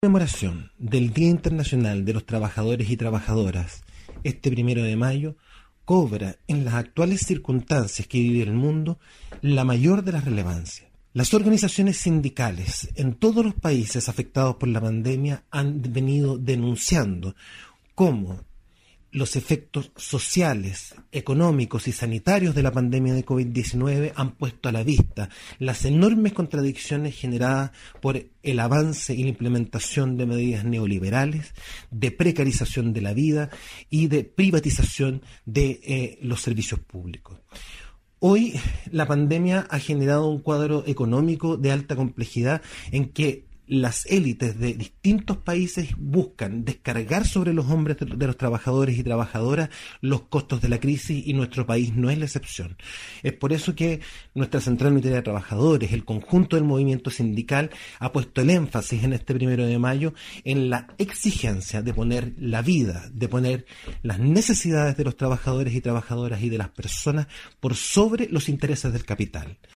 Conmemoración del Día Internacional de los Trabajadores y Trabajadoras, este 1 de mayo, cobra en las actuales circunstancias que vive el mundo la mayor de las relevancias. Las organizaciones sindicales en todos los países afectados por la pandemia han venido denunciando cómo los efectos sociales, económicos y sanitarios de la pandemia de COVID-19 han puesto a la vista las enormes contradicciones generadas por el avance y la implementación de medidas neoliberales, de precarización de la vida y de privatización de los servicios públicos. Hoy la pandemia ha generado un cuadro económico de alta complejidad en que las élites de distintos países buscan descargar sobre los hombros de los trabajadores y trabajadoras los costos de la crisis, y nuestro país no es la excepción. Es por eso que nuestra Central Unitaria de Trabajadores, el conjunto del movimiento sindical, ha puesto el énfasis en este 1 de mayo en la exigencia de poner la vida, de poner las necesidades de los trabajadores y trabajadoras y de las personas por sobre los intereses del capital.